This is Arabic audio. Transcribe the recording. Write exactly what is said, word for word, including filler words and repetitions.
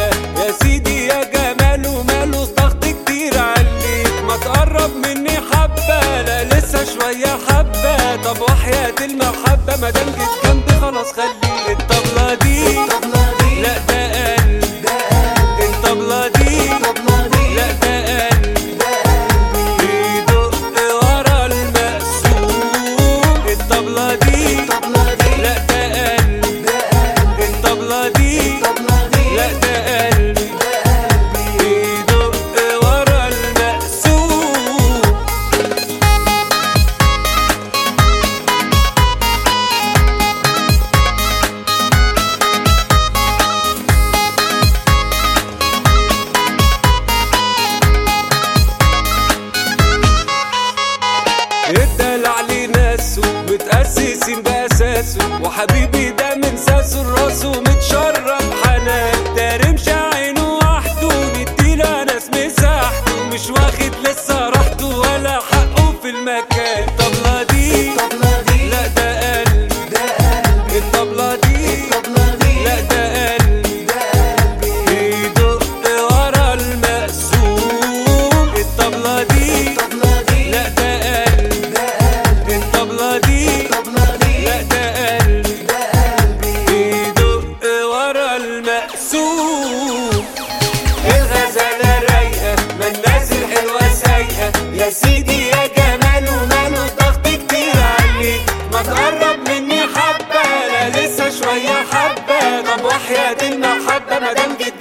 رايقة يا سيدي يا جماله ماله ضغط كتير عليك، ما تقرب مني حبة لا لسه شوية حبة، طب وحياة المحبة مادام جيت جنبي خلاص خليك. الطبلة دي لا ده قلب، الطبلة دي لا ده قلب بيدق ورا المقسوم، الطبلة دي لا ده قلب، الطبلة دي لا ده قلبي بيدق ورا المقسوم. الدلع ليه ناسه متأسسين بأساسه، وحبيبي ده من ساسه لراسه متشرب حنان، ده رمش عينه وحده نديله ناس مساحته، مش واخد لسه راحته ولا حقه في المكان. الطبلة دي لا ده قلبي، الطبلة دي لا ده قلبي بيدق ورا المقسوم، الطبلة دي لا ده قلبي، الطبلة دي لا ده قلبي بيدق ورا المقسوم. الغزالة رايقة ما الناس الحلوة سايقة يا سيدي يا جماله ماله ضغط كتير عليك، ما تقرب مني حبة لا لسه شوية حبة، طب وحياة المحبة مادام جيت